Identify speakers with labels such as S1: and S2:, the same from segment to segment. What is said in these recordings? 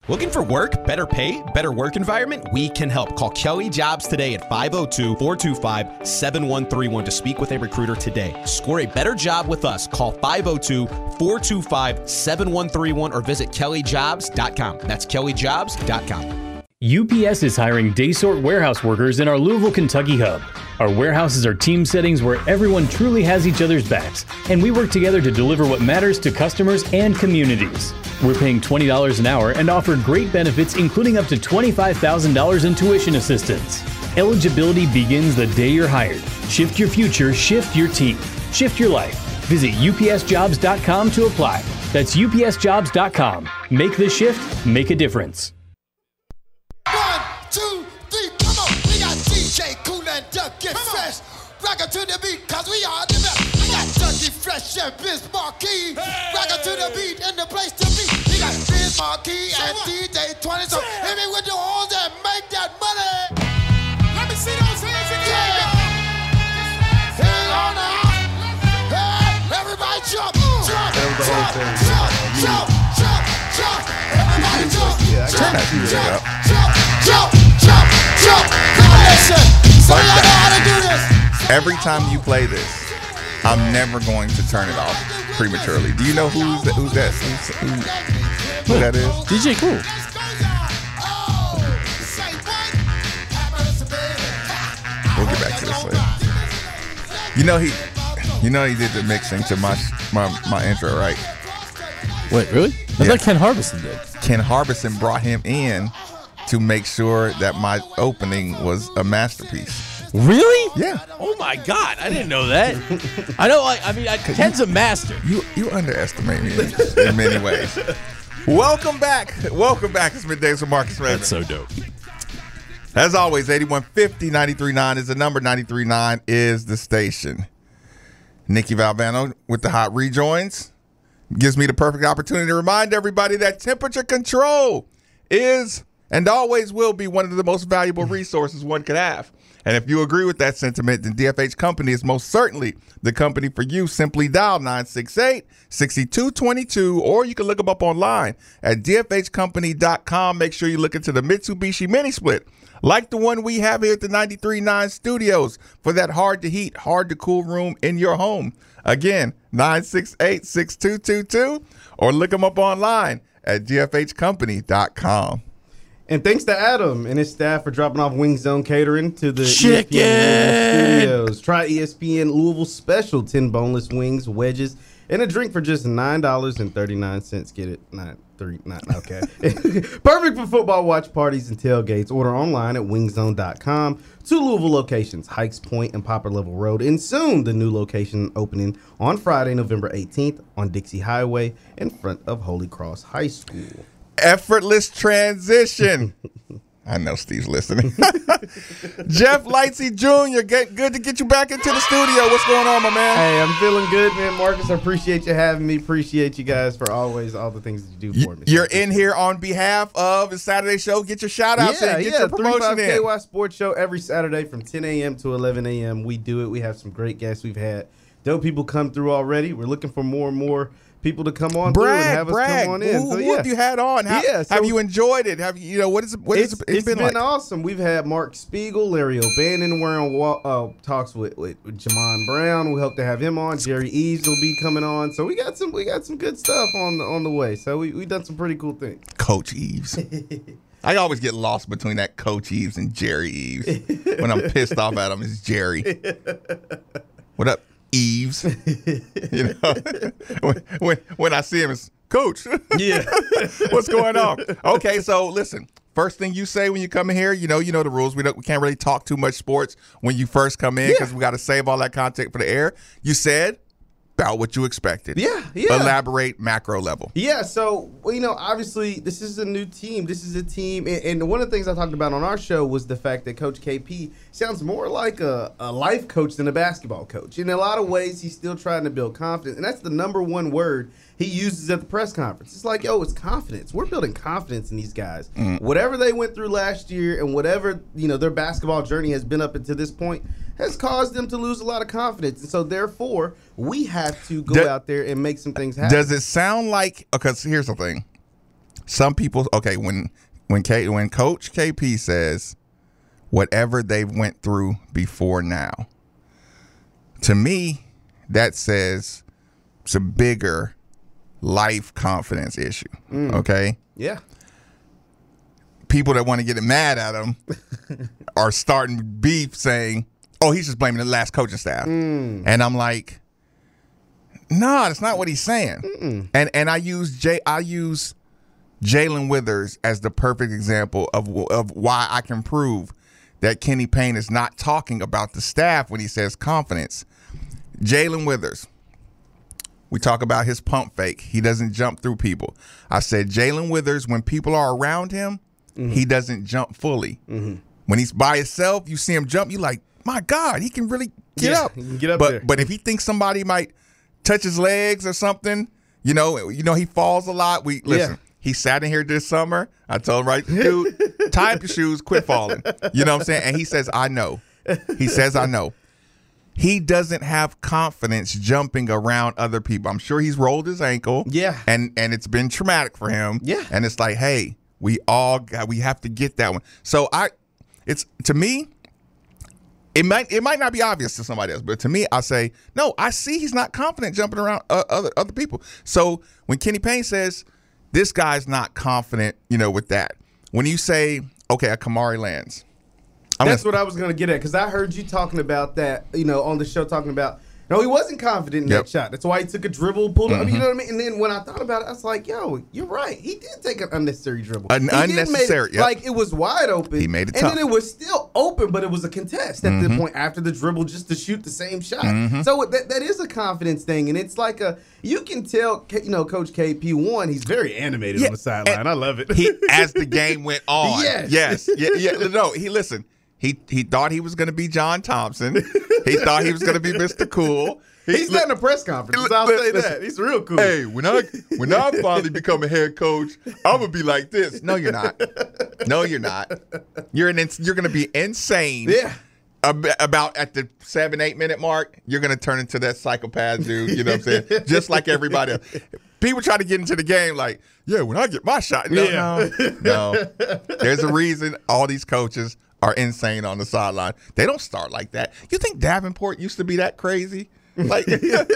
S1: Looking for work, better pay, better work environment? We can help. Call Kelly Jobs today at 502-425-7131 to speak with a recruiter today. Score a better job with us. Call 502-425-7131 or visit kellyjobs.com. That's kellyjobs.com.
S2: UPS is hiring day-sort warehouse workers in our Louisville, Kentucky hub. Our warehouses are team settings where everyone truly has each other's backs, and we work together to deliver what matters to customers and communities. We're paying $20 an hour and offer great benefits, including up to $25,000 in tuition assistance. Eligibility begins the day you're hired. Shift your future, shift your team, shift your life. Visit upsjobs.com to apply. That's upsjobs.com. Make the shift, make a difference.
S3: 1, 2, 3, come on. We got DJ Kool and Duck Get Fresh. Rock it to the beat, cause we are the best. We got Ducky Fresh and Biz Marquee. Rock it to the beat and the place to be. We got Biz Marquee and DJ 20. So hit me with the horns and make that money. Let me see those hands again. Hang on now. Hey, everybody jump, jump, jump, jump, jump, jump, jump. Everybody jump, jump, jump, jump, jump, jump, jump. Come on, listen. So y'all know how to do this.
S4: Every time you play this, I'm never going to turn it off prematurely. Do you know who that is?
S5: DJ Kool.
S4: We'll get back to this later. You know he did the mixing to my intro, right?
S5: Wait, really? I thought Ken Harbison did.
S4: Ken Harbison brought him in to make sure that my opening was a masterpiece.
S5: Really?
S4: Yeah.
S5: Oh my God, I didn't know that. I know. Ken's a master.
S4: You underestimate me in many ways. Welcome back. It's Middays with Marcus Redmond.
S5: That's so dope.
S4: As always, 8150-939 is the number. 939 is the station. Nikki Valvano with the hot rejoins gives me the perfect opportunity to remind everybody that temperature control is and always will be one of the most valuable resources one could have. And if you agree with that sentiment, then DFH Company is most certainly the company for you. Simply dial 968-6222, or you can look them up online at dfhcompany.com. Make sure you look into the Mitsubishi Mini Split, like the one we have here at the 93.9 Studios, for that hard-to-heat, hard-to-cool room in your home. Again, 968-6222, or look them up online at dfhcompany.com.
S6: And thanks to Adam and his staff for dropping off Wing Zone Catering to the
S5: Chicken
S6: ESPN Studios. Try ESPN Louisville special 10 boneless wings, wedges, and a drink for just $9.39. Get it? Okay. Perfect for football watch parties and tailgates. Order online at wingzone.com. 2 Louisville locations, Hikes Point and Popper Level Road. And soon, the new location opening on Friday, November 18th on Dixie Highway in front of Holy Cross High School.
S4: Effortless transition. I know Steve's listening. Jeff Lightsey Jr., good to get you back into the studio. What's going on, my man?
S6: Hey, I'm feeling good, man. Marcus, I appreciate you having me. Appreciate you guys for all the things that you do for me.
S4: You're in here on behalf of the Saturday show. Get your shout-outs in. Get your promotion in.
S6: 35KY Sports Show every Saturday from 10 a.m. to 11 a.m. We do it. We have some great guests. We've had dope people come through already. We're looking for more and more people to come on through and have us come on in.
S4: Who have you had on? Have you enjoyed it? Have you, it's been like?
S6: Awesome. We've had Mark Spiegel, Larry O'Bannon. We're on talks with Jamon Brown. We hope to have him on. Jerry Eves will be coming on. So we got some good stuff on the way. So we done some pretty cool things.
S4: Coach Eves. I always get lost between that Coach Eves and Jerry Eves. When I'm pissed off at him, it's Jerry. What up, Eves? When I see him, it's Coach.
S6: Yeah.
S4: What's going on? Okay, so listen. First thing you say when you come in here, you know the rules. We can't really talk too much sports when you first come in because we got to save all that content for the air. You said about what you expected.
S6: Yeah.
S4: Elaborate macro level.
S6: Yeah, so, obviously, this is a new team. This is a team. And one of the things I talked about on our show was the fact that Coach KP sounds more like a life coach than a basketball coach. In a lot of ways, he's still trying to build confidence. And that's the number one word he uses at the press conference. It's like, it's confidence. We're building confidence in these guys. Whatever they went through last year and whatever, their basketball journey has been up until this point has caused them to lose a lot of confidence. And so, therefore, we have to go out there and make some things happen.
S4: Does it sound like – because here's the thing. Some people, okay, when Coach KP says whatever they went through before now, to me, that says it's a bigger life confidence issue. Okay?
S6: Yeah.
S4: People that want to get mad at him are starting beef saying, oh, he's just blaming the last coaching staff. And I'm like, no, that's not what he's saying. And I use Jalen Withers as the perfect example of why I can prove that Kenny Payne is not talking about the staff when he says confidence. Jalen Withers, we talk about his pump fake. He doesn't jump through people. I said Jalen Withers, when people are around him, he doesn't jump fully. When he's by himself, you see him jump, you're like, my God, he can really get up.
S6: He can get up
S4: but
S6: there.
S4: But if he thinks somebody might touch his legs or something, you know he falls a lot. Listen. He sat in here this summer. I told him, right, dude, tie up your shoes, quit falling. You know what I'm saying? And he says, I know. He says, I know. He doesn't have confidence jumping around other people. I'm sure he's rolled his ankle.
S6: Yeah.
S4: And it's been traumatic for him.
S6: Yeah.
S4: And it's like, hey, we have to get that one. So to me, it might not be obvious to somebody else, but to me, I say, no, I see he's not confident jumping around other people. So when Kenny Payne says, this guy's not confident, with that. When you say, okay, a Kamari lands.
S6: That's what I was going to get at, because I heard you talking about that, on the show, talking about, no, he wasn't confident in that shot. That's why he took a dribble, pulled up, you know what I mean? And then when I thought about it, I was like, yo, you're right. He did take an unnecessary dribble.
S4: Unnecessary,
S6: Like, it was wide open.
S4: He made it
S6: tough.
S4: tough.
S6: And then it was still open, but it was a contest at the point after the dribble just to shoot the same shot. So that is a confidence thing, and it's like you can tell, Coach KP, he's very animated on the sideline. I love it.
S4: As the game went on. Yes. No, listen. He thought he was going to be John Thompson. He thought he was going to be Mr. Cool.
S6: He's not in a press conference. I'll say that. He's real cool.
S4: Hey, when I finally become a head coach, I'm gonna be like this. No, you're not. No, you're not. You're going to be insane.
S6: Yeah.
S4: About at the 7-8 minute mark, you're going to turn into that psychopath dude. You know what I'm saying? Just like everybody else. People try to get into the game like, yeah, when I get my shot. No. There's a reason all these coaches are insane on the sideline. They don't start like that. You think Davenport used to be that crazy? Like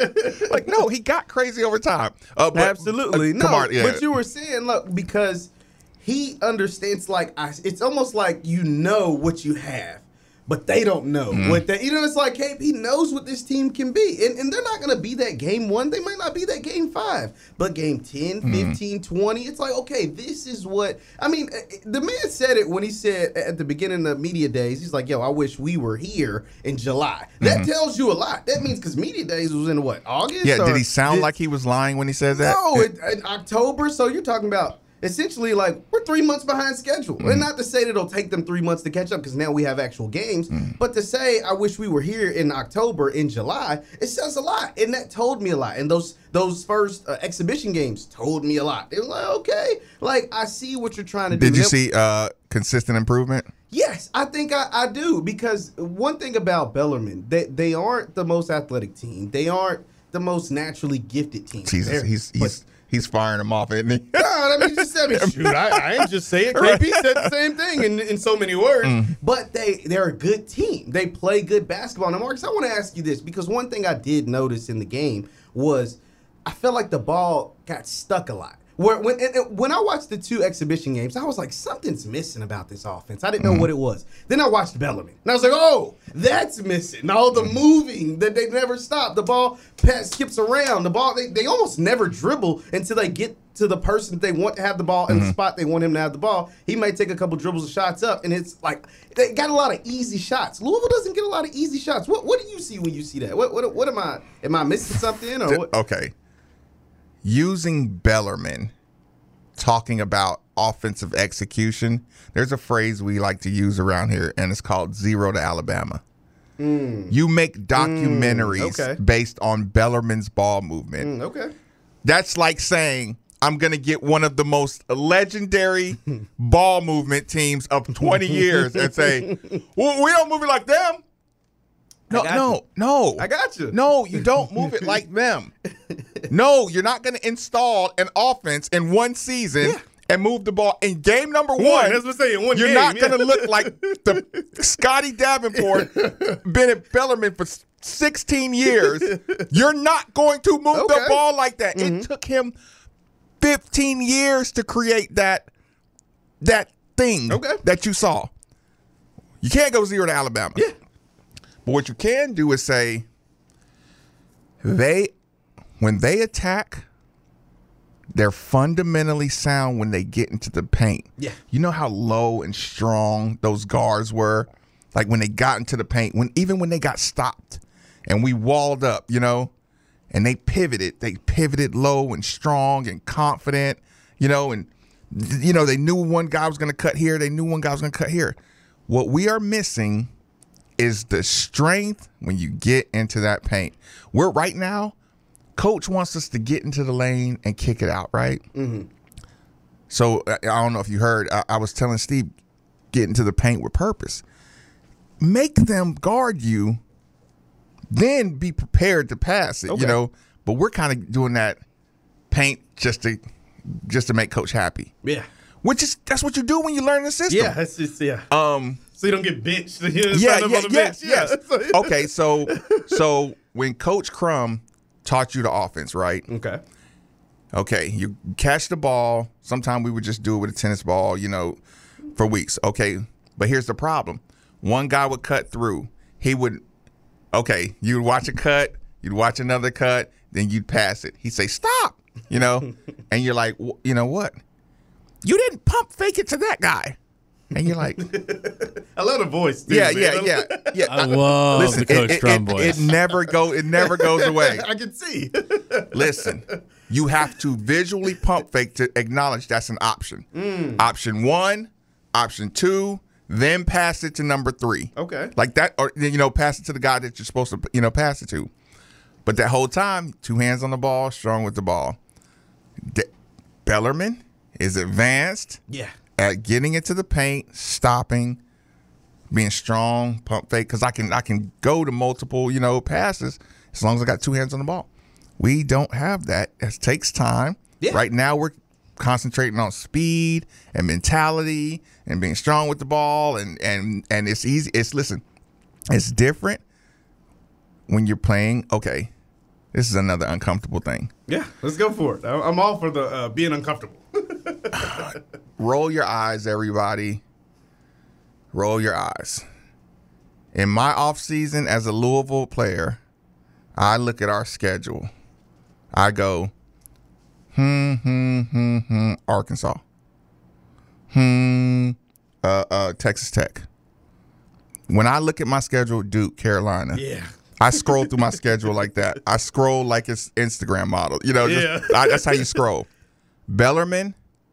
S4: no, he got crazy over time.
S6: Absolutely. No,
S4: Kamari,
S6: but you were saying, look, because he understands, it's almost like what you have, but they don't know what that. It's like KP knows what this team can be, and they're not going to be that game 1. They might not be that game 5, but game 10, 15, 20. It's like, okay, this is what I mean. The man said it when he said at the beginning of media days. He's like, "Yo, I wish we were here in July." That tells you a lot. That means because media days was in what, August?
S4: Yeah. Did he sound like he was lying when he said that?
S6: No, in October. So you're talking about. Essentially, we're 3 months behind schedule. And not to say that it'll take them 3 months to catch up, because now we have actual games, but to say, I wish we were here in October, in July, it says a lot. And that told me a lot. And those first exhibition games told me a lot. It was like, okay, I see what you're trying to do.
S4: Did you see consistent improvement?
S6: Yes, I think I do, because one thing about Bellarmine, they aren't the most athletic team. They aren't the most naturally gifted team.
S4: Jesus, he's firing them off, isn't he?
S6: No, shoot, I ain't just saying. KP said the same thing in so many words. But they're a good team. They play good basketball. Now, Marcus, I want to ask you this, because one thing I did notice in the game was I felt like the ball got stuck a lot. When I watched the 2 exhibition games, I was like, something's missing about this offense. I didn't know what it was. Then I watched Bellarmine, and I was like, oh, that's missing. All the moving that they never stop. The ball skips around. The ball, they almost never dribble until they get to the person that they want to have the ball in the spot they want him to have the ball. He might take a couple dribbles of shots up, and it's like they got a lot of easy shots. Louisville doesn't get a lot of easy shots. What do you see when you see that? What am I missing something, or what?
S4: Okay. Using Bellarmine, talking about offensive execution, there's a phrase we like to use around here, and it's called 0 to Alabama. You make documentaries based on Bellarmine's ball movement.
S6: Okay.
S4: That's like saying, I'm going to get one of the most legendary ball movement teams of 20 years and say, well, we don't move it like them. No.
S6: I got you.
S4: No, you don't move it like them. No, you're not going to install an offense in one season and move the ball in game number one.
S6: That's what I'm saying. One
S4: You're
S6: game,
S4: not going to look like the Scotty Davenport, Bennett Bellarmine for 16 years. You're not going to move the ball like that. It took him 15 years to create that thing that you saw. You can't go 0 to Alabama.
S6: Yeah.
S4: But what you can do is say, when they attack, they're fundamentally sound when they get into the paint.
S6: Yeah.
S4: You know how low and strong those guards were? Like when they got into the paint, even when they got stopped and we walled up, you know, and they pivoted low and strong and confident, you know, and, you know, they knew one guy was going to cut here. They knew one guy was going to cut here. What we are missing is the strength when you get into that paint. We're right now, Coach wants us to get into the lane and kick it out, right? Mm-hmm. So I don't know if you heard, I was telling Steve, get into the paint with purpose. Make them guard you, then be prepared to pass it, you know. But we're kind of doing that paint just to make Coach happy.
S6: Yeah.
S4: That's what you do when you learn the system.
S6: Yeah, that's just so you don't get benched.
S4: Yes. Okay, so when Coach Crum taught you the offense, right? Okay, you catch the ball. Sometimes we would just do it with a tennis ball, you know, for weeks. Okay, but here's the problem. One guy would cut through. You'd watch a cut, you'd watch another cut, then you'd pass it. He'd say, stop, you know, and you're like, you know what? You didn't pump fake it to that guy. And you're like,
S6: I love the voice. Dude,
S4: yeah.
S2: I love the Coach Crum voice.
S4: It never goes away.
S6: I can see.
S4: Listen, you have to visually pump fake to acknowledge that's an option. Option 1, option 2, then pass it to number 3.
S6: Okay.
S4: Like that, or, you know, pass it to the guy that you're supposed to, you know, pass it to. But that whole time, 2 hands on the ball, strong with the ball. Bellarmine is advanced.
S6: Yeah.
S4: At getting into the paint, stopping, being strong, pump fake, because I can go to multiple, you know, passes as long as I got 2 hands on the ball. We don't have that. It takes time.
S6: Yeah.
S4: Right now we're concentrating on speed and mentality and being strong with the ball, and it's easy. It's different when you're playing. Okay, this is another uncomfortable thing.
S6: Yeah, let's go for it. I'm all for the being uncomfortable.
S4: Roll your eyes, everybody. Roll your eyes. In my offseason as a Louisville player, I look at our schedule. I go, Arkansas. Texas Tech. When I look at my schedule, Duke, Carolina.
S6: Yeah.
S4: I scroll through my schedule like that. I scroll like it's Instagram model. You know, that's how you scroll. Bellarmine,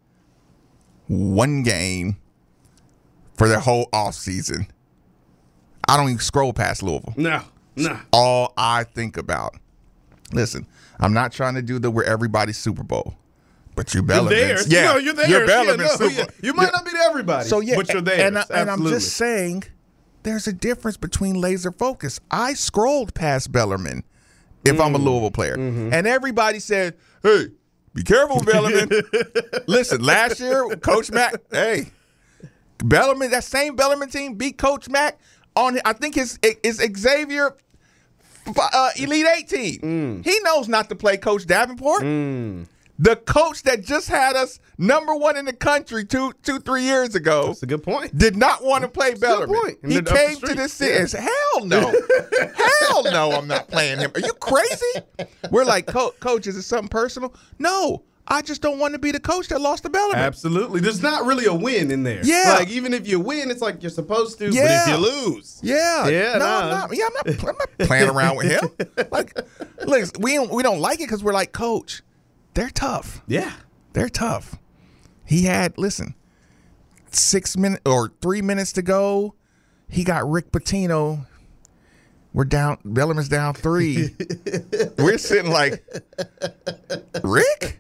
S4: 1 game for their whole offseason. I don't even scroll past Louisville.
S6: No.
S4: All I think about. Listen, I'm not trying to do we're everybody's Super Bowl, but you're Bellarmine.
S6: You're there.
S4: Yeah,
S6: you're there.
S4: You're Bellarmine Super Bowl.
S6: You might not be to everybody,
S4: so yeah,
S6: but you're there.
S4: And I'm just saying, there's a difference between laser focus. I scrolled past Bellarmine if I'm a Louisville player, and everybody said, "Hey, be careful, Bellarmine." Listen, last year, Coach Mack, hey, Bellarmine, that same Bellarmine team beat Coach Mack on, I think it's Xavier Elite 8 team. He knows not to play Coach Davenport. The coach that just had us #1 in the country 3 years ago.
S6: That's a good point.
S4: Did not want to play Bellarmine.
S6: Good point.
S4: He came to this city and said, hell no. Hell no, I'm not playing him. Are you crazy? We're like, Coach, is it something personal? No. I just don't want to be the coach that lost to Bellarmine.
S6: Absolutely. There's not really a win in there.
S4: Yeah.
S6: Like, even if you win, it's like you're supposed to,
S4: Yeah.
S6: but if you lose.
S4: Yeah.
S6: Yeah,
S4: No,
S6: nah.
S4: I'm not. Yeah, I'm not playing around with him. Like, look, we don't like it because we're like, Coach, they're tough.
S6: Yeah.
S4: They're tough. He had, 6 minutes or 3 minutes to go. He got Rick Pitino. We're down. Bellarmine's down 3. We're sitting like, Rick?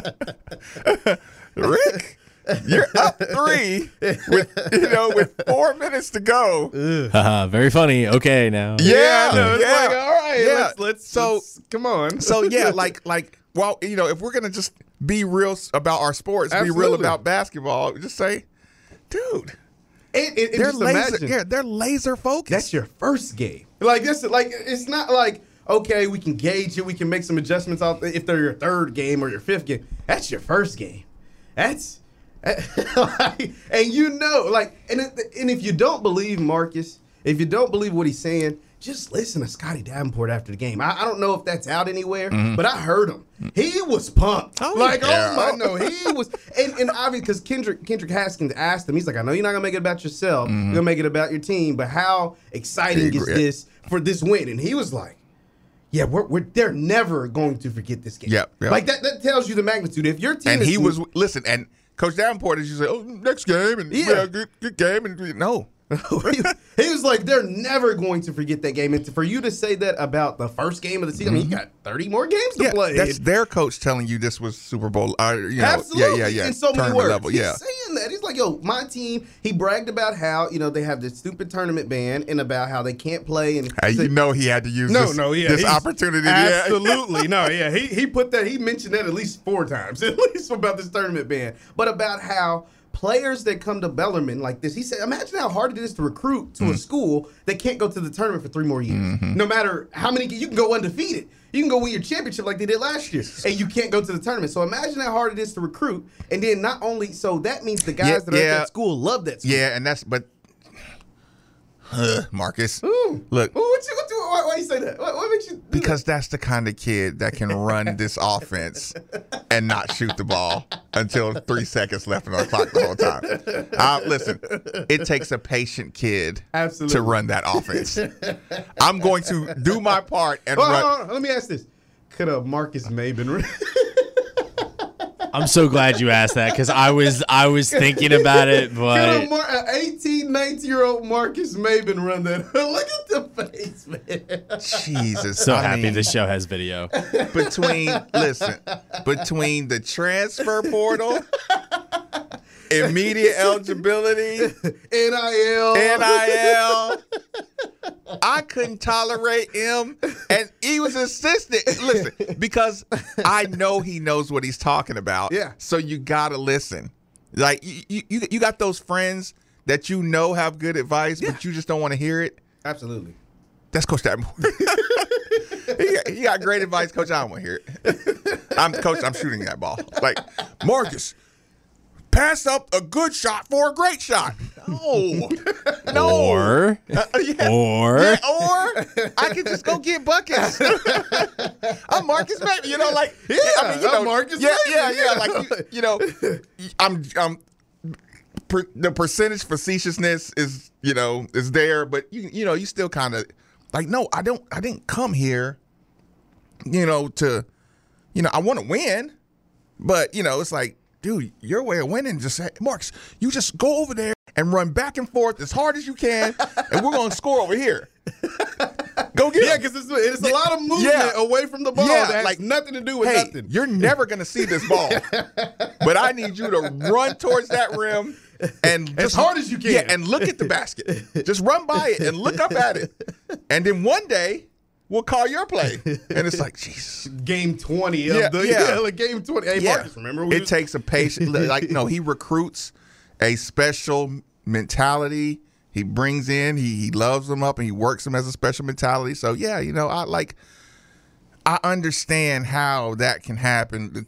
S4: Rick? You're up 3 with 4 minutes to go.
S2: Very funny. Okay, now.
S4: Yeah,
S6: I know. It's
S4: yeah.
S6: like, all right,
S4: Yeah.
S6: let's come on.
S4: So yeah, like, well, if we're gonna just be real about our sports, be real
S6: Absolutely.
S4: about basketball. Just say, dude,
S6: And
S4: they're
S6: just
S4: laser.
S6: imagine,
S4: Yeah, they're laser focused.
S6: that's your first game. Like this, like it's not like okay, we can gauge it, we can make some adjustments out if they're your third game or your fifth game. That's your first game. That's like, and you know, like, and if you don't believe Marcus, if you don't believe what he's saying, just listen to Scotty Davenport after the game. I don't know if that's out anywhere, but I heard him. He was pumped.
S4: Oh,
S6: like,
S4: yeah.
S6: oh my no, he was. And obviously, because Kendrick Haskins asked him, he's like, I know you're not gonna make it about yourself. You're gonna make it about your team, but how exciting is this for this win? And he was like, yeah, they're never going to forget this game.
S4: Yep.
S6: Like that tells you the magnitude. If your team
S4: and
S6: is
S4: he was listen, and Coach Davenport, as you say, oh, next game, and yeah, good game, and no.
S6: he was like, they're never going to forget that game. And for you to say that about the first game of the season, I mean, you got 30 more games to play.
S4: That's their coach telling you this was Super Bowl.
S6: Absolutely.
S4: Yeah.
S6: In so many
S4: Tournament
S6: words.
S4: level,
S6: He's saying that. He's like, yo, my team, he bragged about how, they have this stupid tournament ban and about how they can't play. And
S4: he had to use this opportunity.
S6: Absolutely. No, yeah. He put that, he mentioned that at least 4 times, at least about this tournament ban. But about how players that come to Bellarmine like this, he said, imagine how hard it is to recruit to a school that can't go to the tournament for 3 more years. No matter how many, you can go undefeated. You can go win your championship like they did last year, and you can't go to the tournament. So imagine how hard it is to recruit. And then not only, so that means the guys that are at that school love that school.
S4: Yeah, and but Marcus, look.
S6: Why you say that? What makes you do
S4: because that's the kind of kid that can run this offense and not shoot the ball until 3 seconds left on the clock the whole time. Listen, it takes a patient kid to run that offense. I'm going to do my part and run.
S6: Let me ask this. Could a Marcus Maben
S5: I'm so glad you asked that because I was thinking about it, but
S6: could an 18, 19-year-old Marcus Maben run that? Look at the face, man.
S4: Jesus.
S5: so happy this show has video.
S4: Between the transfer portal, immediate eligibility,
S6: NIL,
S4: I couldn't tolerate him, and he was insistent. Listen, because I know he knows what he's talking about.
S6: Yeah.
S4: So you gotta listen. Like you got those friends that have good advice, but you just don't want to hear it.
S6: Absolutely.
S4: That's Coach Davenport. he got great advice, Coach. I don't want to hear it. I'm shooting that ball. Like, Marcus, pass up a good shot for a great shot. No.
S5: Or
S4: I can just go get buckets. I'm Marcus Maben.
S6: I'm Marcus Maben.
S4: The percentage facetiousness is there, but you still kind of like, no, I didn't come here, to, I want to win, but it's like, dude, your way of winning, just say, Marcus, you just go over there and run back and forth as hard as you can, and we're going to score over here. Go get it.
S6: Because it's a lot of movement away from the ball that has nothing to do with nothing.
S4: You're never going to see this ball, but I need you to run towards that rim and
S6: as hard as you can.
S4: Yeah, and look at the basket. Just run by it and look up at it. And then one day, we'll call your play. And it's like, Jesus.
S6: Game 20 of the game 20. Hey, Marcus, remember?
S4: It takes a patient. He recruits a special mentality. He brings in, he loves them up, and he works them as a special mentality. So, I understand how that can happen.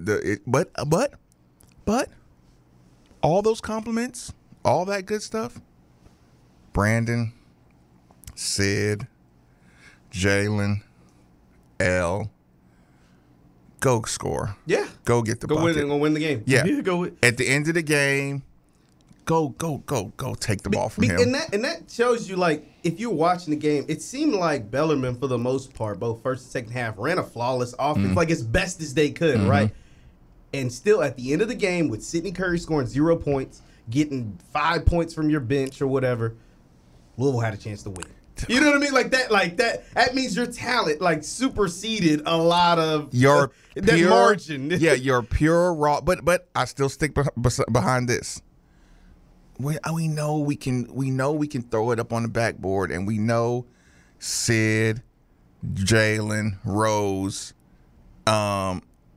S4: But all those compliments, all that good stuff, Brandon, Sid, Jalen, L, go score.
S6: Yeah.
S4: Go get the bucket.
S6: Go win the game.
S4: Yeah.
S6: Go
S4: at the end of the game, go take the ball from him.
S6: And that shows you, like, if you're watching the game, it seemed like Bellarmine, for the most part, both first and second half, ran a flawless offense, like as best as they could, right? And still, at the end of the game, with Sidney Curry scoring 0 points, getting 5 points from your bench or whatever, Louisville had a chance to win. You know what I mean? Like that means your talent superseded a lot of
S4: your
S6: that margin.
S4: Yeah, your pure raw. But I still stick behind this. We know we can throw it up on the backboard, and we know Sid, Jalen, Rose,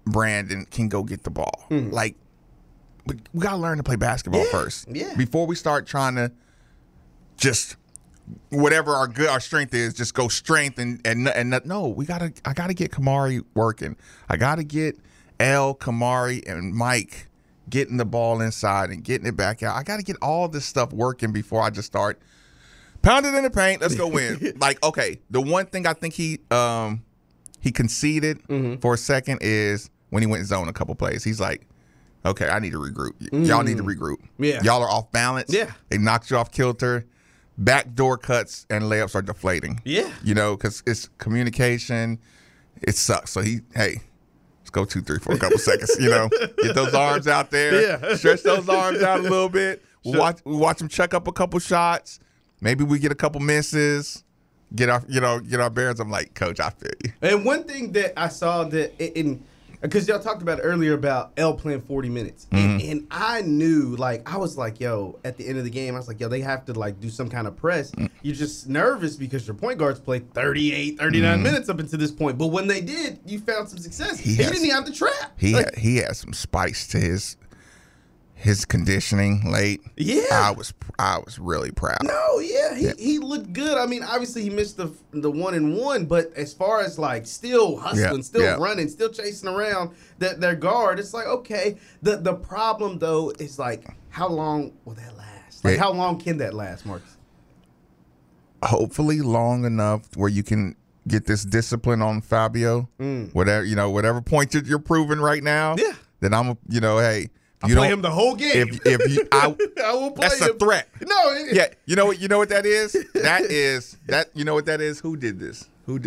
S4: Brandon can go get the ball. Like, we got to learn to play basketball first.
S6: Yeah.
S4: Before we start trying to just whatever our strength is, just go strength and no, I gotta get Kamari working. I gotta get Kamari and Mike getting the ball inside and getting it back out. I gotta get all this stuff working before I just start pounding in the paint. Let's go win. Like, okay, the one thing I think he conceded for a second is when he went zone a couple plays. He's like, okay, I need to regroup. Y'all need to regroup.
S6: Yeah.
S4: Y'all are off balance.
S6: Yeah.
S4: They knocked you off kilter. Backdoor cuts and layups are deflating.
S6: Yeah.
S4: You know, because it's communication. It sucks. So let's go 2-3 for a couple seconds. You know, get those arms out there.
S6: Yeah.
S4: Stretch those arms out a little bit. We'll watch them chuck up a couple shots. Maybe we get a couple misses. Get our bearings. I'm like, Coach, I feel you.
S6: And one thing that I saw that because y'all talked about it earlier about L playing 40 minutes. And I knew, like, I was like, yo, at the end of the game, I was like, yo, they have to, like, do some kind of press. You're just nervous because your point guards played 38, 39 minutes up until this point. But when they did, you found some success. He didn't even have the trap.
S4: He had some spice to his conditioning late.
S6: Yeah.
S4: I was really proud.
S6: No, yeah, he looked good. I mean, obviously he missed the 1-and-1, but as far as like still hustling, still running, still chasing around their guard, it's like, okay. The problem though is like, how long will that last? Like, how long can that last, Marcus?
S4: Hopefully long enough where you can get this discipline on Fabio. Whatever point you're proving right now. Yeah. Then hey.
S6: I'll play him the whole game.
S4: If you, I
S6: will play
S4: that's
S6: him.
S4: a threat.
S6: No,
S4: yeah. You know what that is? You know what that is? Who did this?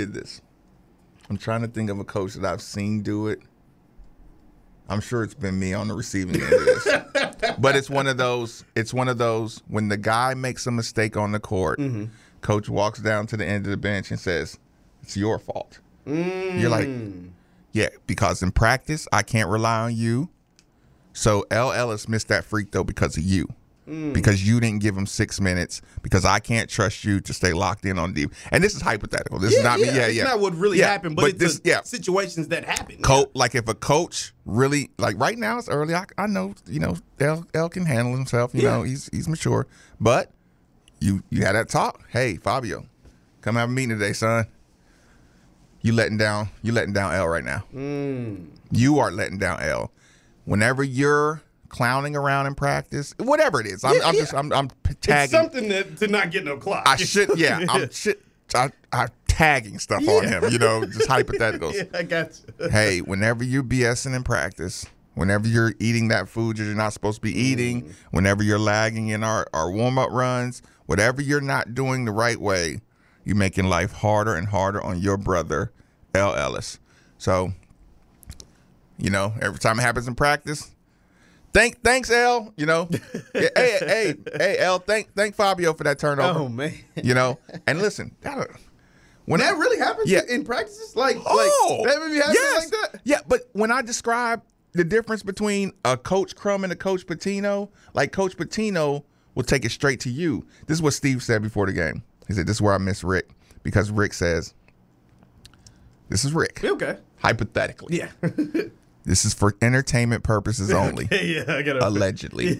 S4: I'm trying to think of a coach that I've seen do it. I'm sure it's been me on the receiving end of this. But it's one of those when the guy makes a mistake on the court, coach walks down to the end of the bench and says, "It's your fault." You're like, yeah, because in practice I can't rely on you. So L. Ellis missed that freak though because of you, because you didn't give him 6 minutes, because I can't trust you to stay locked in on deep. And this is hypothetical. This is not me.
S6: It's not what really happened, but it's situations that happen.
S4: Like if a coach really, like right now it's early. I know L can handle himself. You know he's mature, but you had that talk. Hey Fabio, come have a meeting today, son. You letting down L right now. You are letting down L. Whenever you're clowning around in practice, whatever it is, I'm tagging.
S6: It's something to not get no clock.
S4: I'm tagging stuff on him, just hypotheticals.
S6: Yeah, I got you.
S4: Hey, whenever you're BSing in practice, whenever you're eating that food you're not supposed to be eating, whenever you're lagging in our warm-up runs, whatever you're not doing the right way, you're making life harder and harder on your brother, L. Ellis. So, every time it happens in practice, thanks L. Hey L. Thank Fabio for that turnover.
S6: Oh man.
S4: And listen,
S6: when that really happens in practices, like that maybe happens like that.
S4: Yeah, but when I describe the difference between a Coach Crum and a Coach Pitino, like Coach Pitino will take it straight to you. This is what Steve said before the game. He said, "This is where I miss Rick," because Rick says, "This is Rick."
S6: Okay.
S4: Hypothetically.
S6: Yeah.
S4: This is for entertainment purposes only.
S6: Okay, I got it.
S4: Allegedly.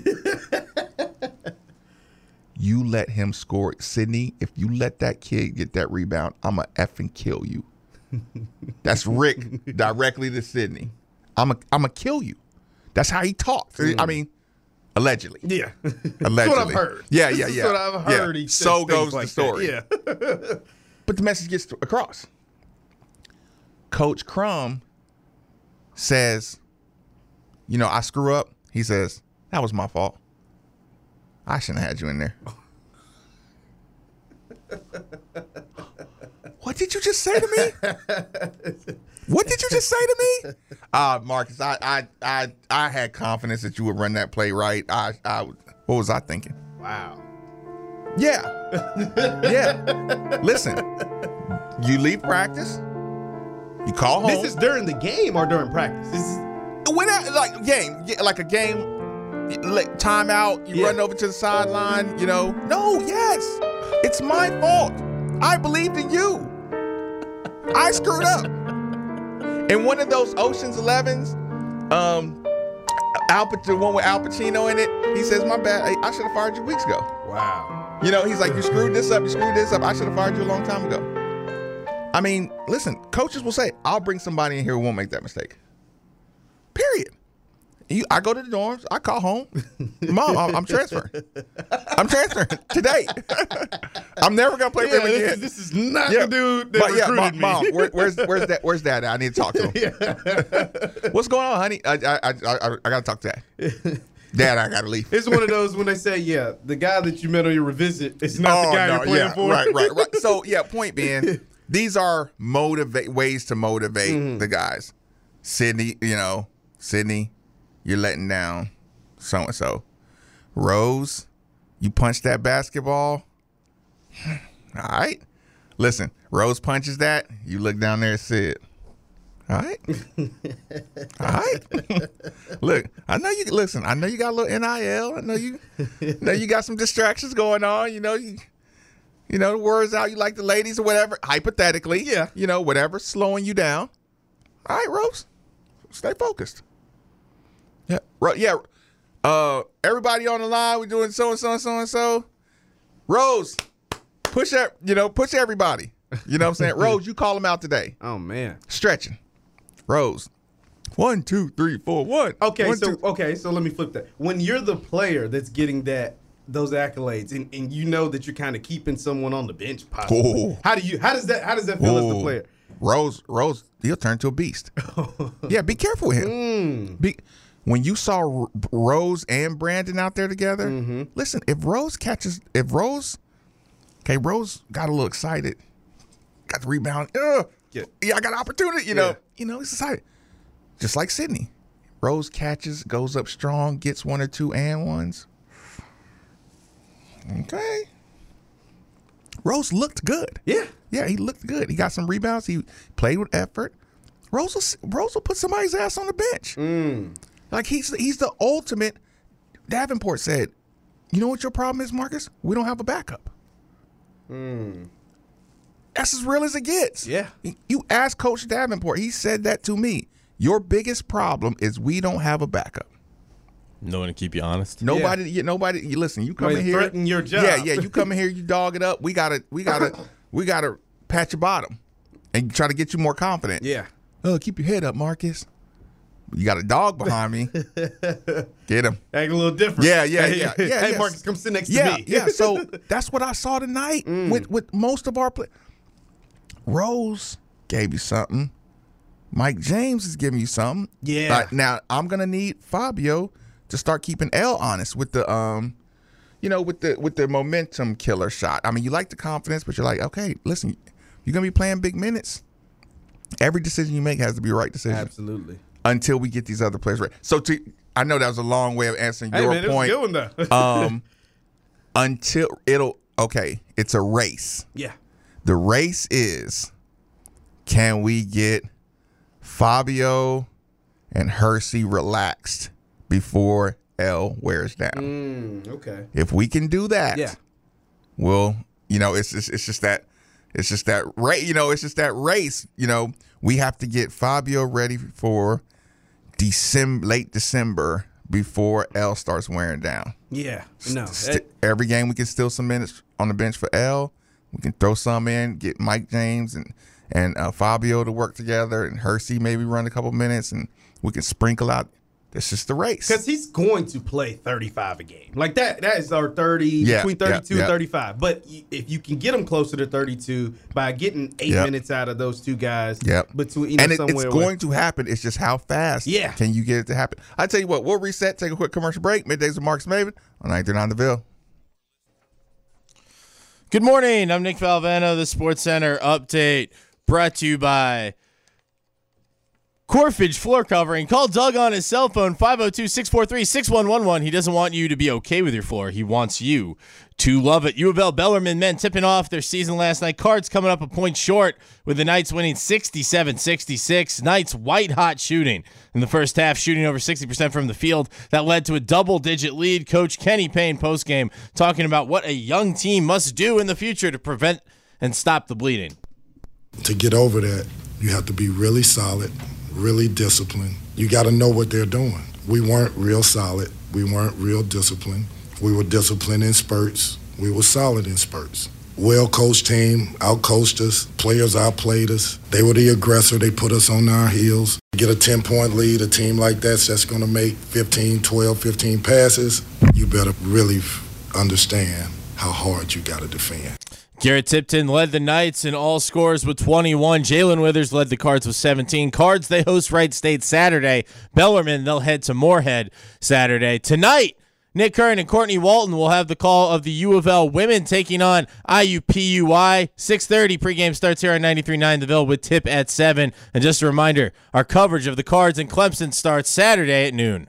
S4: You let him score. Sydney, if you let that kid get that rebound, I'm going to effing kill you. That's Rick directly to Sydney. I'm going to kill you. That's how he talks. I mean, allegedly.
S6: Yeah.
S4: Allegedly.
S6: That's what I've heard.
S4: Yeah.
S6: That's what I've heard.
S4: Yeah. So goes the story.
S6: Yeah.
S4: But the message gets across. Coach Crum says, I screw up. He says, that was my fault. I shouldn't have had you in there. What did you just say to me? What did you just say to me? Marcus, I had confidence that you would run that play right. What was I thinking?
S6: Wow.
S4: Yeah. Yeah. Listen, you leave practice. You call home.
S6: This is during the game or during practice? This is
S4: when like a game, timeout. You run over to the sideline. No, yes, it's my fault. I believed in you. I screwed up. In one of those Ocean's 11s, the one with Al Pacino in it, he says, "My bad, I should have fired you weeks ago."
S6: Wow.
S4: You know, he's like, "You screwed this up. I should have fired you a long time ago." I mean, listen, coaches will say, "I'll bring somebody in here who won't make that mistake." Period. I go to the dorms. I call home. Mom, I'm transferring. I'm transferring today. I'm never gonna play for him again.
S6: This is not the dude that recruited me.
S4: Mom, where's Dad? I need to talk to him. What's going on, honey? I gotta talk to Dad. Dad, I gotta leave.
S6: It's one of those when they say, "Yeah, the guy that you met on your revisit is not the guy you're playing for."
S4: Right. So point being, these are ways to motivate the guys. Sydney, you're letting down so and so. Rose, you punched that basketball. All right. Listen, Rose punches that. You look down there and Sid. All right. All right. Look, I know you got a little NIL. I know you got some distractions going on. You know the words out. You like the ladies or whatever. Hypothetically, yeah. Whatever, slowing you down. All right, Rose, stay focused. Yeah. Everybody on the line, we're doing so and so and so and so. Rose, push everybody. You know what I'm saying? Rose, you call them out today.
S6: Oh man.
S4: Stretching. Rose. 1, 2, 3, 4, 1.
S6: Okay,
S4: one,
S6: so let me flip that. When you're the player that's getting those accolades and you know that you're kind of keeping someone on the bench possibly. How does that feel as the player?
S4: Rose, he'll turn to a beast. Yeah, be careful with him. When you saw Rose and Brandon out there together, listen, Rose got a little excited, got the rebound. I got an opportunity, he's excited. Just like Sydney. Rose catches, goes up strong, gets 1 or 2 and ones. Okay. Rose looked good. Yeah, he looked good. He got some rebounds. He played with effort. Rose will put somebody's ass on the bench. Like he's the ultimate. Davenport said, "You know what your problem is, Marcus? We don't have a backup." That's as real as it gets.
S6: Yeah.
S4: You ask Coach Davenport. He said that to me. Your biggest problem is we don't have a backup.
S5: No one to keep you honest.
S4: Nobody. You listen. You come in here.
S6: Threaten your job.
S4: Yeah. You come in here. You dog it up. We gotta pat your bottom and try to get you more confident.
S6: Yeah.
S4: Oh, keep your head up, Marcus. You got a dog behind me. Get him.
S6: Act a little different.
S4: Yeah.
S6: Hey,
S4: Yes.
S6: Marcus, come sit next to me.
S4: Yeah. So that's what I saw tonight with most of our play. Rose gave you something. Mike James is giving you something.
S6: Yeah.
S4: Now I'm gonna need Fabio to start keeping L honest with the with the momentum killer shot. I mean, you like the confidence, but you're like, okay, listen, you're gonna be playing big minutes. Every decision you make has to be a right decision.
S6: Absolutely.
S4: Until we get these other players right. So I know that was a long way of answering your point.
S6: It was a good one,
S4: though. It's a race.
S6: Yeah.
S4: The race is, can we get Fabio and Hersey relaxed before L wears down?
S6: Okay.
S4: If we can do that, well, it's just that race. It's just that race. We have to get Fabio ready for late December before L starts wearing down.
S6: Yeah. No.
S4: Every game we can steal some minutes on the bench for L. We can throw some in, get Mike James and Fabio to work together, and Hersey maybe run a couple minutes, and we can sprinkle out. That's just the race.
S6: Because he's going to play 35 a game. Like that is our 30, between 32 and 35. But if you can get him closer to 32 by getting 8 minutes out of those two guys. Between,
S4: and it's going to happen. It's just how fast can you get it to happen. I tell you what, we'll reset, take a quick commercial break. Middays with Marcus Maven on 93.9 The Ville.
S5: Good morning. I'm Nick Valvano. The Sports Center update brought to you by Corfage Floor Covering. Call Doug on his cell phone, 502-643-6111. He doesn't want you to be okay with your floor. He wants you to love it. U of L Bellarmine men tipping off their season last night. Cards coming up a point short with the Knights winning 67-66. Knights white-hot shooting in the first half, shooting over 60% from the field. That led to a double-digit lead. Coach Kenny Payne postgame talking about what a young team must do in the future to prevent and stop the bleeding.
S7: To get over that, you have to be really solid. really disciplined. You got to know what they're doing. We weren't real solid. We weren't real disciplined. We were disciplined in spurts. We were solid in spurts. Well-coached team, out-coached us. Players outplayed us. They were the aggressor. They put us on our heels. Get a 10-point lead, a team like that's going to make 15 passes. You better really understand how hard you got to defend.
S5: Garrett Tipton led the Knights in all scores with 21. Jalen Withers led the Cards with 17. Cards, they host Wright State Saturday. Bellarmine, they'll head to Moorhead Saturday. Tonight, Nick Curran and Courtney Walton will have the call of the U of L women taking on IUPUI. 6:30 pregame starts here on 93.9 The Ville with tip at 7. And just a reminder, our coverage of the Cards in Clemson starts Saturday at noon.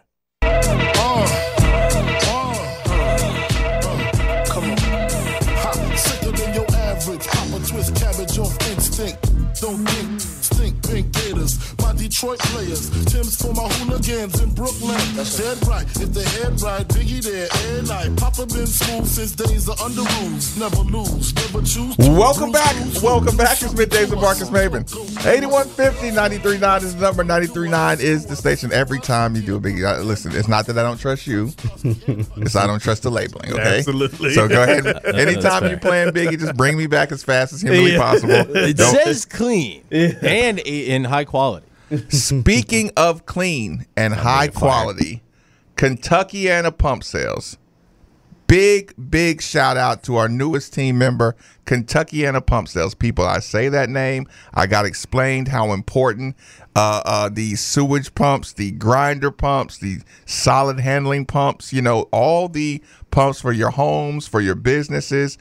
S8: Twist cabbage off instinct. Don't think, stink, pink gators. My Detroit players. Tim's for my hooligans in Brooklyn. Dead right, if they head right, Biggie there, and night. Papa been smooth since days of under rules. Never lose, never choose.
S4: Welcome back. Welcome back. It's Middays with Marcus Maven. 8150 93.9 is the number. 93.9 is the station. Every time you do a Biggie, listen, it's not that I don't trust you. It's I don't trust the labeling, okay?
S6: Absolutely.
S4: So go ahead. Anytime you're playing Biggie, just bring me back as fast as humanly possible.
S5: It says clean and in high quality.
S4: Speaking of clean and high quality, Kentuckiana Pump Sales. Big shout out to our newest team member, Kentuckiana Pump Sales. People, I say that name, I got explained how important the sewage pumps, the grinder pumps, the solid handling pumps, you know, all the pumps for your homes, for your businesses.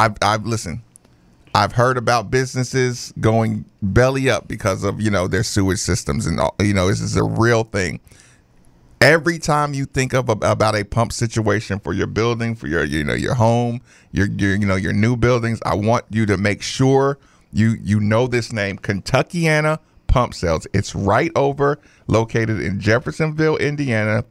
S4: I've heard about businesses going belly up because of, you know, their sewage systems and all, you know, this is a real thing. Every time you think of about a pump situation for your building, for your, you know, your home, your you know, your new buildings, I want you to make sure you know this name, Kentuckiana Pump Sales. It's right over, located in Jeffersonville, Indiana,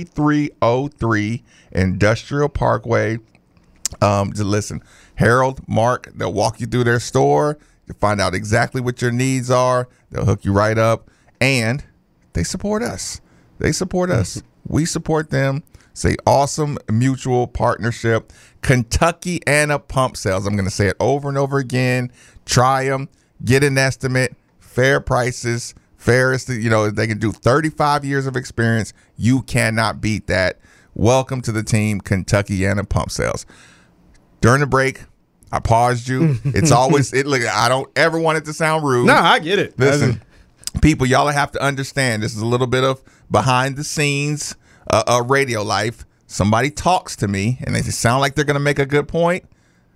S4: 3303 Industrial Parkway. Listen, Harold, Mark, they'll walk you through their store. You'll find out exactly what your needs are. They'll hook you right up. And they support us. They support us. We support them. It's an awesome mutual partnership. Kentuckiana Pump Sales. I'm going to say it over and over again. Try them. Get an estimate. Fair prices. Fairest, you know, they can do 35 years of experience. You cannot beat that. Welcome to the team, Kentuckiana Pump Sales. During the break, I paused you. It's always look. I don't ever want it to sound rude.
S6: No, I get it.
S4: Listen, people, y'all have to understand. This is a little bit of behind the scenes radio life. Somebody talks to me, and they sound like they're going to make a good point.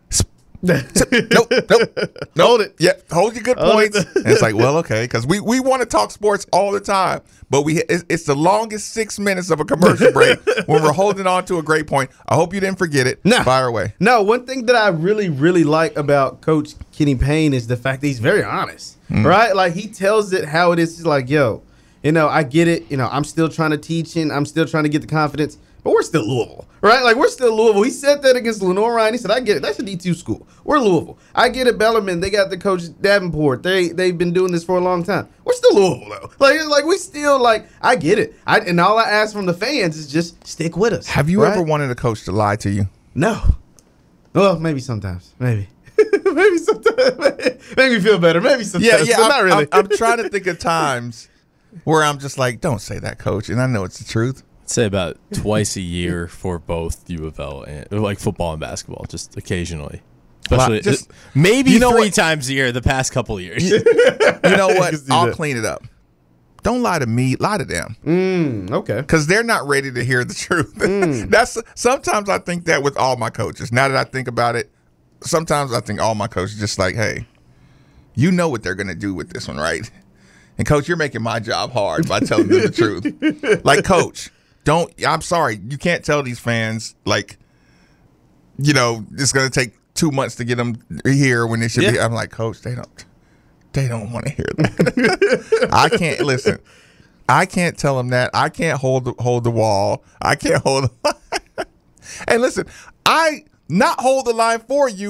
S4: Nope.
S6: Hold it.
S4: Yeah, hold your good points. And it's like, well, okay, because we want to talk sports all the time, but it's the longest 6 minutes of a commercial break when we're holding on to a great point. I hope you didn't forget it.
S6: No.
S4: Fire away.
S6: No, one thing that I really like about Coach Kenny Payne is the fact that he's very honest, right? Like, he tells it how it is. He's like, yo, you know, I get it. You know, I'm still trying to teach and I'm still trying to get the confidence. But we're still Louisville, right? Like, we're still Louisville. He said that against Lenore Ryan. He said, I get it. That's a D2 school. We're Louisville. I get it, Bellarmine. They got the coach Davenport. They've been doing this for a long time. We're still Louisville, though. Like we still, like, I get it. And all I ask from the fans is just stick with us.
S4: Have you ever wanted a coach to lie to you?
S6: No. Well, maybe sometimes. Maybe. Maybe sometimes. Make me feel better. Maybe sometimes.
S4: Yeah,
S6: but not really.
S4: I'm trying to think of times where I'm just like, don't say that, coach. And I know it's the truth.
S5: Say about twice a year for both U of L and like football and basketball, just occasionally. Especially maybe 3 times a year the past couple of years.
S4: You know what? I'll clean it up. Don't lie to me. Lie to them.
S6: Okay.
S4: Because they're not ready to hear the truth. That's sometimes I think that with all my coaches. Now that I think about it, sometimes I think all my coaches just like, hey, you know what they're going to do with this one, right? And coach, you're making my job hard by telling them the truth. Like, coach. I'm sorry, you can't tell these fans, like, you know, it's going to take 2 months to get them here when they should be. I'm like, coach, they don't want to hear that. I can't listen. I can't tell them that. I can't hold the wall. I can't hold the line. And listen, I not hold the line for you.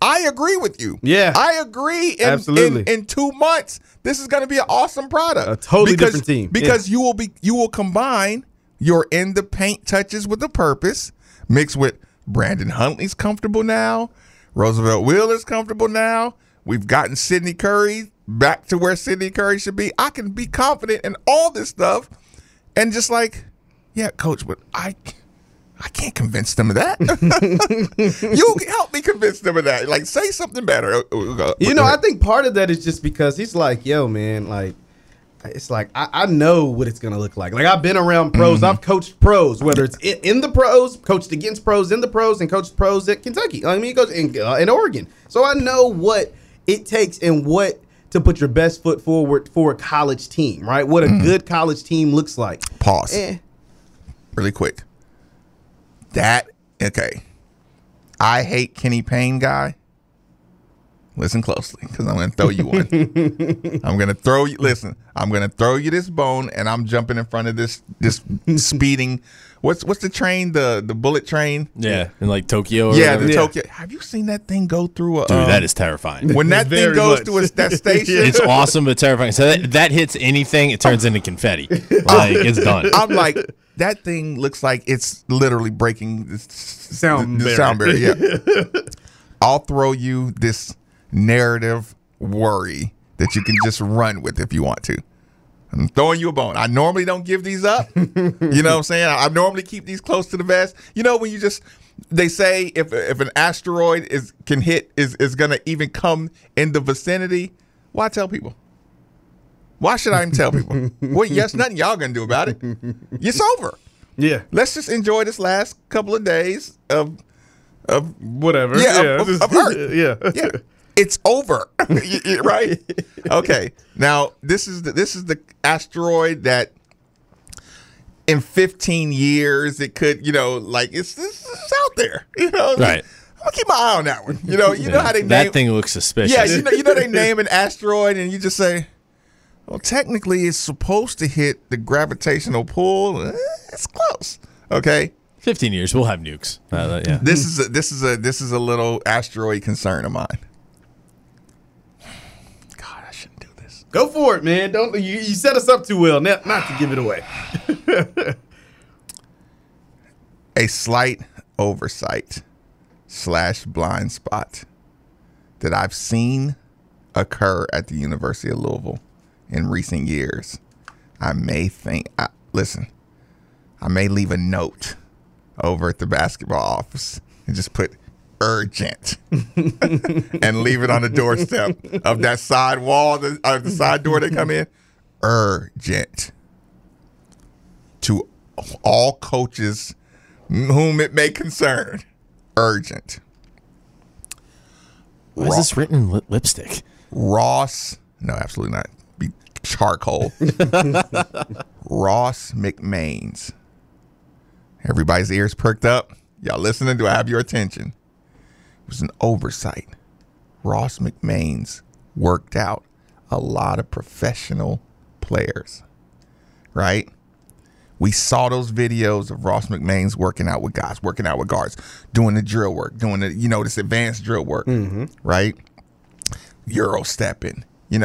S4: I agree with you.
S6: Yeah.
S4: I agree.
S6: Absolutely.
S4: In 2 months, this is going to be an awesome product.
S6: A totally different team.
S4: Because you will combine your in the paint touches with a purpose, mixed with Brandon Huntley's comfortable now, Roosevelt Wheeler's comfortable now. We've gotten Sidney Curry back to where Sidney Curry should be. I can be confident in all this stuff, and just like, yeah, coach, but I can't convince them of that. You can help me convince them of that. Like, say something better.
S6: I think part of that is just because he's like, yo, man, like, it's like, I know what it's going to look like. Like, I've been around pros. I've coached pros, whether it's in the pros, coached against pros in the pros, and coached pros at Kentucky. I mean, he goes in Oregon. So I know what it takes and what to put your best foot forward for a college team, right? What a good college team looks like.
S4: Pause. Really quick. Okay. I hate Kenny Payne guy. Listen closely, because I'm going to throw you one. I'm going to throw you. Listen, I'm going to throw you this bone, and I'm jumping in front of this speeding. What's the train? The bullet train?
S5: Yeah, in like Tokyo.
S4: Tokyo. Have you seen that thing go through?
S5: Dude, that is terrifying.
S4: When that thing goes through that station,
S5: it's awesome but terrifying. So that hits anything, it turns into confetti. Like, it's done.
S4: I'm like, that thing looks like it's literally breaking the sound barrier. Yeah. I'll throw you this narrative worry that you can just run with if you want to. I'm throwing you a bone. I normally don't give these up. You know what I'm saying? I normally keep these close to the vest. You know, when they say if an asteroid is going to even come in the vicinity, why tell people? Why should I even tell people? Well, yes, nothing y'all going to do about it. It's over.
S6: Yeah.
S4: Let's just enjoy this last couple of days of
S6: whatever.
S4: Yeah, of Earth.
S6: Yeah.
S4: It's over, right? Okay. Now this is the asteroid that in 15 years it could, it's out there.
S5: Right.
S4: I'm gonna keep my eye on that one. You know how they
S5: that thing looks suspicious.
S4: Yeah, you know they name an asteroid and you just say, well, technically it's supposed to hit the gravitational pull. It's close. Okay.
S5: 15 years, we'll have nukes. Yeah.
S4: This is a little asteroid concern of mine.
S6: Go for it, man. Don't you set us up too well not to give it away.
S4: A slight oversight / blind spot that I've seen occur at the University of Louisville in recent years. I may leave a note over at the basketball office and just put urgent and leave it on the doorstep of that side wall, the side door they come in. Urgent to all coaches whom it may concern. Urgent.
S5: Why is this written in lipstick?
S4: Ross, no, absolutely not. Be charcoal. Ross McMains. Everybody's ears perked up. Y'all listening? Do I have your attention? It was an oversight. Ross McMains worked out a lot of professional players, right? We saw those videos of Ross McMains working out with guys, working out with guards, doing the drill work, doing the, this advanced drill work, right? Euro stepping,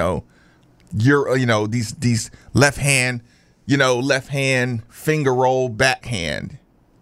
S4: these left hand finger roll backhand.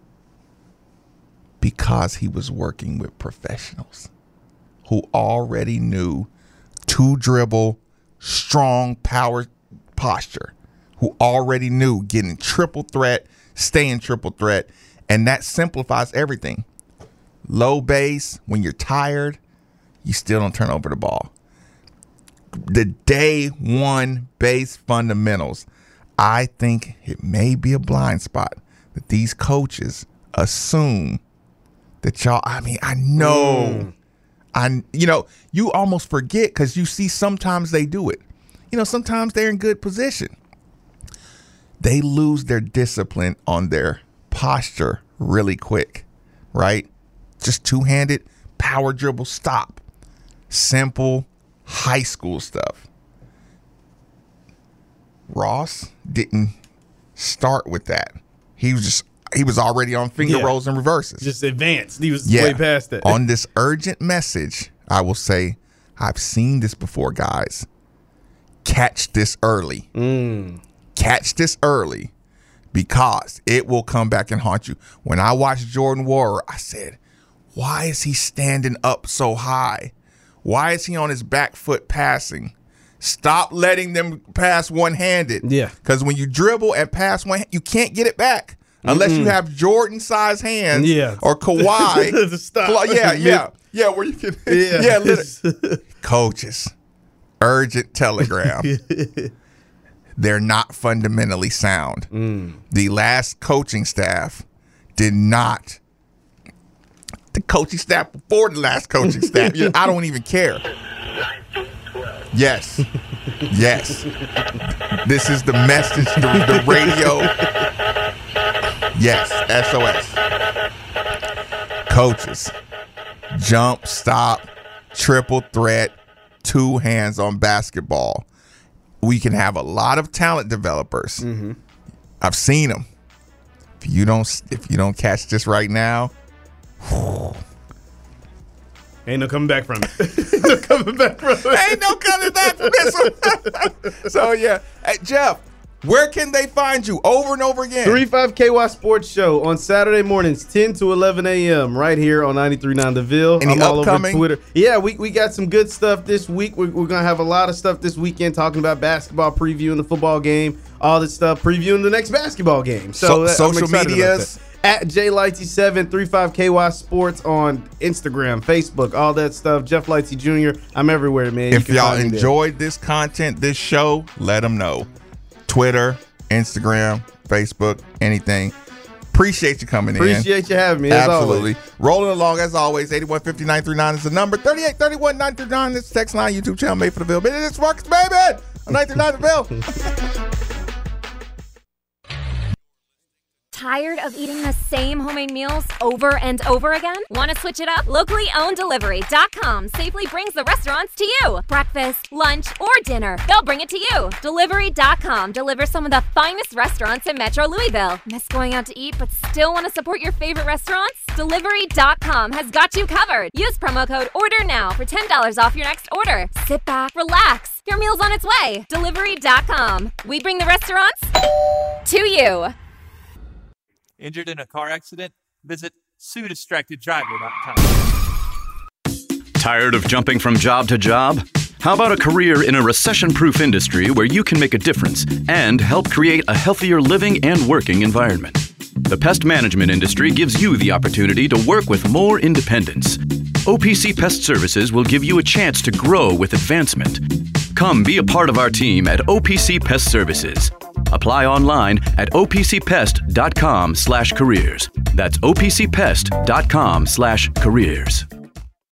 S4: Because he was working with professionals who already knew two dribble, strong power posture, who already knew getting triple threat, staying triple threat, and that simplifies everything. Low base, when you're tired, you still don't turn over the ball. The day one base fundamentals, I think it may be a blind spot that these coaches assume that y'all, I know, you almost forget because you see sometimes they do it. Sometimes they're in good position. They lose their discipline on their posture really quick, right? Just two-handed, power dribble, stop. Simple, high school stuff. Ross didn't start with that. He was already on finger rolls and reverses.
S6: Just advanced. He was way past that.
S4: On this urgent message I will say, I've seen this before, guys. Catch this early. Catch this early because it will come back and haunt you. When I watched Jordan Warrior, I said, why is he standing up so high? Why is he on his back foot passing? Stop letting them pass one-handed.
S6: Yeah.
S4: Because when you dribble and pass one, you can't get it back unless you have Jordan-sized hands or Kawhi.
S6: Stop.
S4: Yeah, where you can. Coaches, urgent telegram. They're not fundamentally sound. The last coaching staff did not. The coaching staff before the last coaching staff. I don't even care. Yes. This is the message, the radio. Yes, SOS. Coaches, jump, stop, triple threat, two hands on basketball. We can have a lot of talent developers. I've seen them. If you don't catch this right now,
S6: ain't no coming back from it.
S4: Ain't no coming back from this one. So, yeah. Hey, Jeff, where can they find you over and over again?
S6: 35KY Sports Show on Saturday mornings, 10 to 11 a.m. right here on 93.9 The Ville.
S4: Any
S6: I'm all
S4: upcoming?
S6: over Twitter. Yeah, we got some good stuff this week. We're going to have a lot of stuff this weekend talking about basketball, previewing the football game, all this stuff, previewing the next basketball game. So
S4: social medias.
S6: At JLightsy7, 35KY Sports on Instagram, Facebook, all that stuff. Jeff Lightsy Jr. I'm everywhere, man.
S4: If y'all enjoyed this content, this show, let them know. Twitter, Instagram, Facebook, anything. Appreciate you coming in.
S6: Appreciate you having me.
S4: Absolutely.
S6: As always.
S4: Rolling along as always. 815-939 is the number. 3831-939. This text line, YouTube channel made for the Ville. It's Marcus, baby. On 939 The Ville.
S9: Tired of eating the same homemade meals over and over again? Want to switch it up? Locally owned Delivery.com safely brings the restaurants to you. Breakfast, lunch, or dinner, they'll bring it to you. Delivery.com delivers some of the finest restaurants in Metro Louisville. Miss going out to eat but still want to support your favorite restaurants? Delivery.com has got you covered. Use promo code ORDERNOW for $10 off your next order. Sit back, relax. Your meal's on its way. Delivery.com. We bring the restaurants to you.
S10: Injured in a car accident? Visit SueDistractedDriver.com.
S11: Tired of jumping from job to job? How about a career in a recession-proof industry where you can make a difference and help create a healthier living and working environment? The pest management industry gives you the opportunity to work with more independence. OPC Pest Services will give you a chance to grow with advancement. Come be a part of our team at OPC Pest Services. Apply online at opcpest.com/careers. That's opcpest.com/careers.